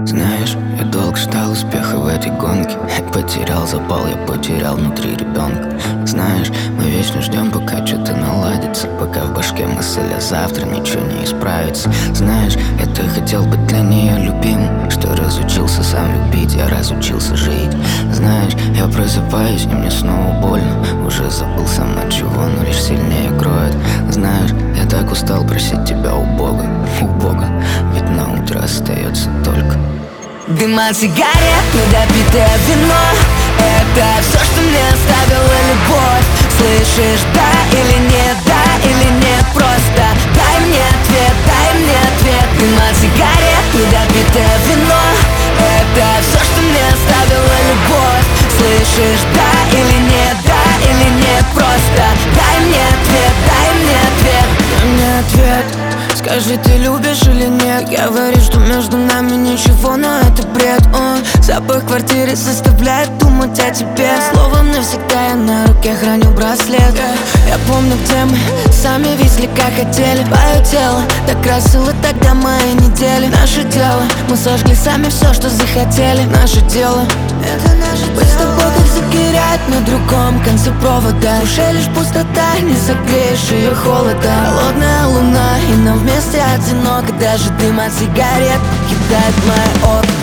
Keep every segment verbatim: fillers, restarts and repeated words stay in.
Знаешь, я долго ждал успеха в этой гонке. Потерял запал, я потерял внутри ребенка. Знаешь, мы вечно ждем, пока что-то наладится, пока в башке мысль, а завтра ничего не исправится. Знаешь, я так хотел быть для нее любимым, что разучился сам любить, я разучился жить. Знаешь, я просыпаюсь, и мне снова больно. Уже забыл сам от чего, но лишь сильнее кроет. Знаешь, я так устал просить тебя у Бога, у Бога, ведь на утро остается только дым от сигарет, недопитое вино. Это все, что мне оставила любовь. Слышишь, да или нет, да или нет, просто дай мне ответ, дай мне ответ. Дым от сигарет, недопитое вино. Это все, что мне оставила любовь. Слышишь, да или нет, да или нет, просто дай мне ответ, дай мне ответ. Дай мне ответ. Скажи, ты любишь или нет? Говоришь, что между нами ничего, но это бред. О, запах квартиры заставляет думать о тебе. Словом навсегда я на руке храню браслет. Я помню, где мы сами везли, как хотели. Твое тело так красило тогда мои недели. Наше дело, мы сожгли сами все, что захотели. Наше дело, это наше дело. Быть с тобой, как загорять на другом конце провода. В душе лишь пустота, не согреешь ее холода. Холодная луна, и нам вместе одиноко. Даже дым от сигарет кидает мои окна.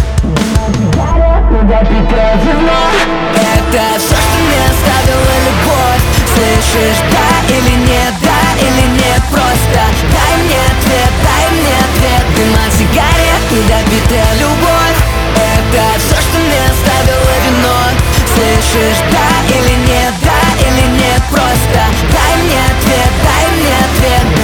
Это все, что мне оставила любовь. Слышишь, да или нет, да или нет, просто дай мне ответ, дай мне ответ. Дым от сигарет, недопитая любовь. Это все, что мне оставила вино. Слышишь, да или нет, да или нет, просто дай мне ответ, дай мне ответ.